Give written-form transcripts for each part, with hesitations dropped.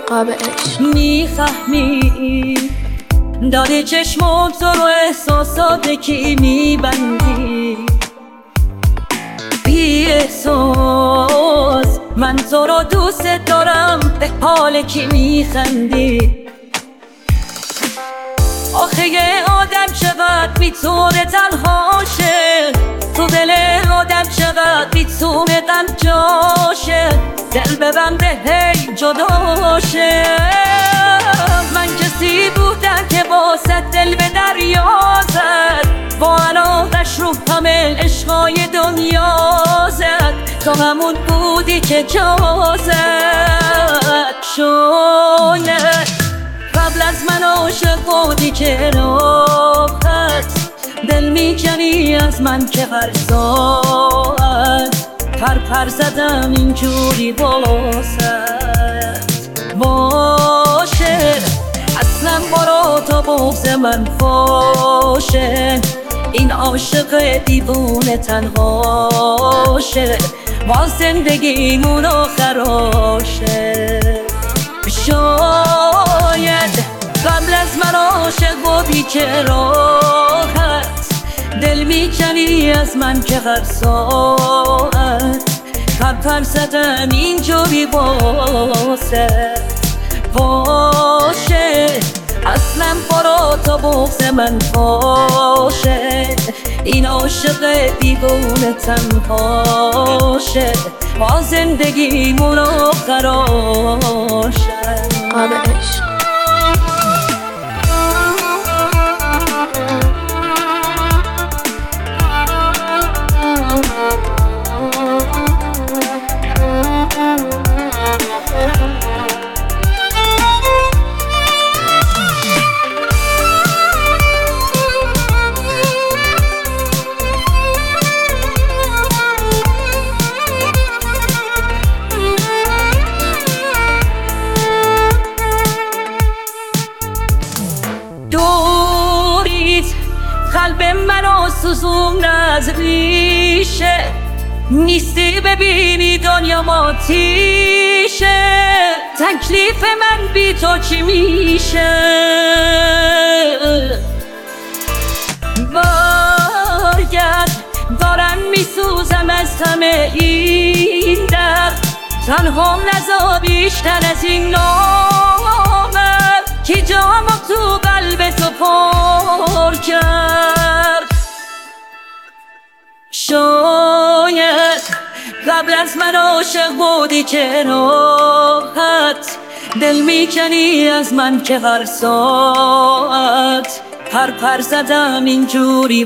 قاب عشق. میفهمی داده چشمات رو احساسات کی میبندی، بی احساس من تو رو دوست دارم، به حال کی میخندی. آخه یه آدم چقدر میتونه تنها شه، تو دل آدم چقدر میتونه قنجاشه، دل ببنده هی جداشه. من کسی بودم که واسه دل به دریا زد، با علاقش رو همه عشقای دنیا زد، تو همون بودی که جا زد. شاید قبل از من عاشق بودی که راحت دل میکنی از من که هر ساعت پر زدم اینجوری واسط باشه. اصلا برا تو بغض من فاشه، این عاشق دیوونه تنهاشه، با زندگیمون آخراشه. شاید قبل از من عاشق بودی که راحت دل میکنی از من که هر ساعت پر زدم اینجوری واسه باشه. اصلا برا تو بغض من باشه، این عاشق دیوونه تنهاشه، با زندگیمون آخراشه. قاب عشق. قلب منو سوزون از ریشه، نیستی ببینی دنیا ماتیشه، تکلیف من بی تو چی میشه. برگرد دارم میسوزم از همه این درد، تنها نزا بیشتر از این نامم که جامو تو قلب تو پر کرد. شاید قبل از من عاشق بودی که راحت دل میکنی از من که هر ساعت پر زدم اینجوری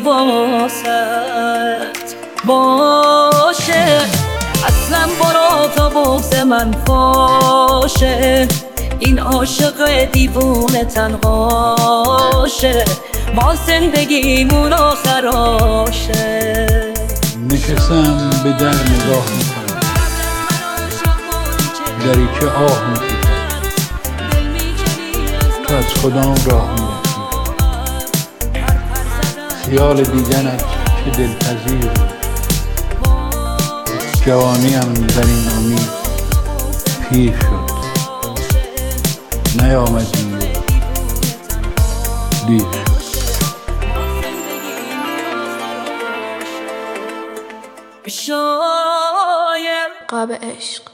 واسط باشه. اصلا برا تو بغض من فاشه، این عاشق دیوونه تنهاشه، با زندگیمون آخراشه. نشستم به در نگاه میکنم، دری که آه میکشد، تو از کدام راه میرسی، خیال دیدنت چه دلپذیر، جوانیم در این امید پیر شد، نیامدی دیر شد. شاید قاب عشق.